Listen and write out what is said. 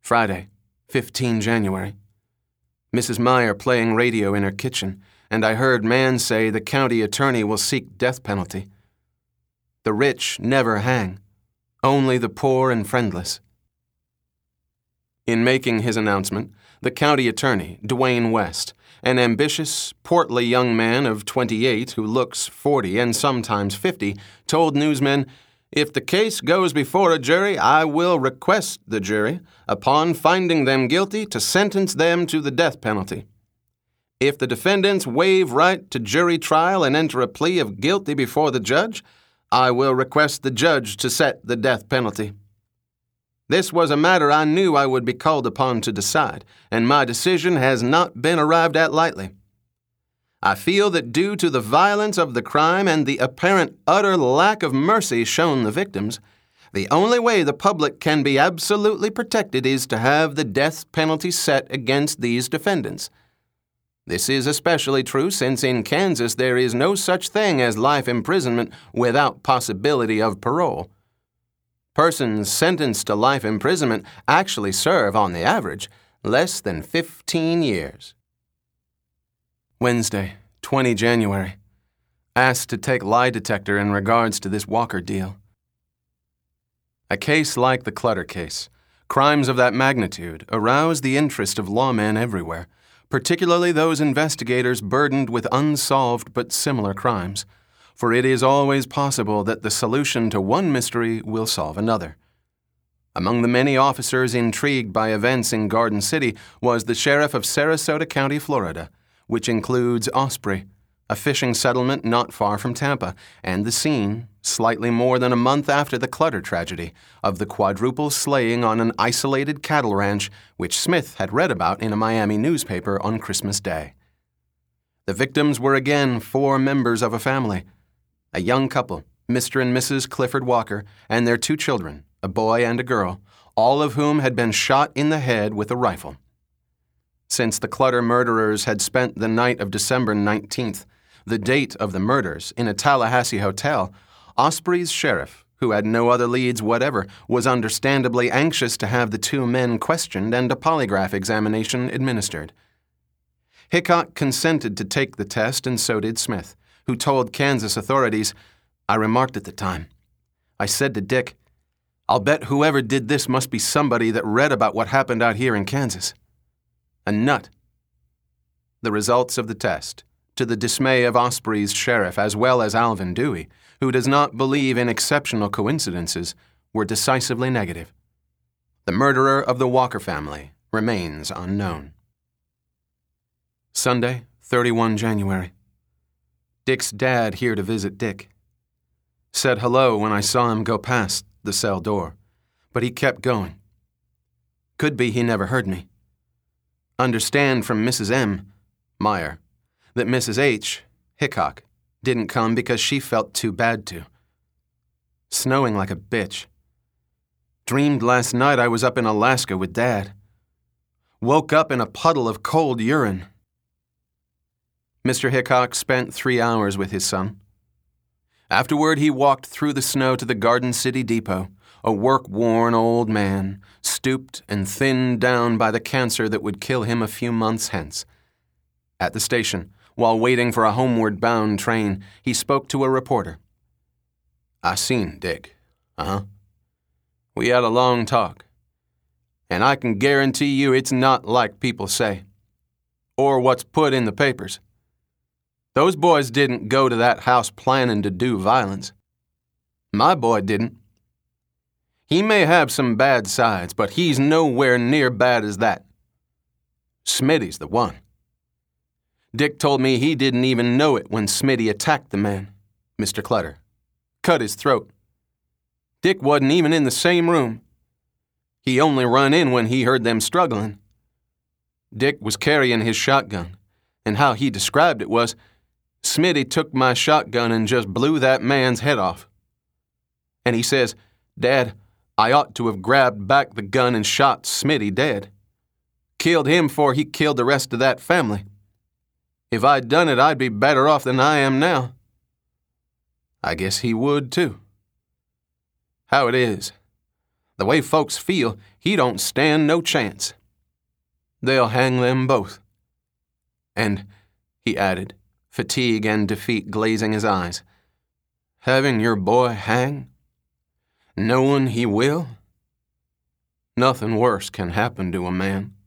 Friday, 15 January. Mrs. Meyer playing radio in her kitchen, and I heard man say the county attorney will seek death penalty. The rich never hang, only the poor and friendless. In making his announcement, the county attorney, Dwayne West, an ambitious, portly young man of 28 who looks 40 and sometimes 50, told newsmen, "If the case goes before a jury, I will request the jury, upon finding them guilty, to sentence them to the death penalty. If the defendants waive right to jury trial and enter a plea of guilty before the judge, I will request the judge to set the death penalty. This was a matter I knew I would be called upon to decide, and my decision has not been arrived at lightly. I feel that due to the violence of the crime and the apparent utter lack of mercy shown the victims, the only way the public can be absolutely protected is to have the death penalty set against these defendants. This is especially true since in Kansas there is no such thing as life imprisonment without possibility of parole. Persons sentenced to life imprisonment actually serve, on the average, less than 15 years. Wednesday, 20 January. Asked to take lie detector in regards to this Walker deal. A case like the Clutter case, crimes of that magnitude arouse the interest of lawmen everywhere, particularly those investigators burdened with unsolved but similar crimes, for it is always possible that the solution to one mystery will solve another. Among the many officers intrigued by events in Garden City was the sheriff of Sarasota County, Florida, which includes Osprey, a fishing settlement not far from Tampa, and the scene, slightly more than a month after the Clutter tragedy, of the quadruple slaying on an isolated cattle ranch which Smith had read about in a Miami newspaper on Christmas Day. The victims were again 4 members of a family, a young couple, Mr. and Mrs. Clifford Walker, and their 2 children, a boy and a girl, all of whom had been shot in the head with a rifle. Since the Clutter murderers had spent the night of December 19th, the date of the murders, in a Tallahassee hotel, Osprey's sheriff, who had no other leads whatever, was understandably anxious to have the 2 men questioned and a polygraph examination administered. Hickok consented to take the test, and so did Smith, who told Kansas authorities, "I remarked at the time. I said to Dick, I'll bet whoever did this must be somebody that read about what happened out here in Kansas. A nut." The results of the test, to the dismay of Osprey's sheriff as well as Alvin Dewey, who does not believe in exceptional coincidences, were decisively negative. The murderer of the Walker family remains unknown. Sunday, 31 January. Dick's dad here to visit Dick. Said hello when I saw him go past the cell door, but he kept going. Could be he never heard me. Understand from Mrs. M. Meyer that Mrs. H. Hickok didn't come because she felt too bad to. Snowing like a bitch. Dreamed last night I was up in Alaska with Dad. Woke up in a puddle of cold urine. Mr. Hickok spent 3 hours with his son. Afterward, he walked through the snow to the Garden City Depot, a work-worn old man, stooped and thinned down by the cancer that would kill him a few months hence. At the station, while waiting for a homeward-bound train, he spoke to a reporter. "I seen Dick. We had a long talk, and I can guarantee you it's not like people say, or what's put in the papers. Those boys didn't go to that house planning to do violence. My boy didn't. He may have some bad sides, but he's nowhere near bad as that. Smitty's the one. Dick told me he didn't even know it when Smitty attacked the man, Mr. Clutter. Cut his throat. Dick wasn't even in the same room. He only run in when he heard them struggling. Dick was carrying his shotgun, and how he described it was, Smitty took my shotgun and just blew that man's head off. And he says, 'Dad, I ought to have grabbed back the gun and shot Smitty dead. Killed him before he killed the rest of that family. If I'd done it, I'd be better off than I am now.' I guess he would, too. How it is, The way folks feel, he don't stand no chance. They'll hang them both. And, he added, fatigue and defeat glazing his eyes, having your boy hang? Knowing he will? Nothing worse can happen to a man.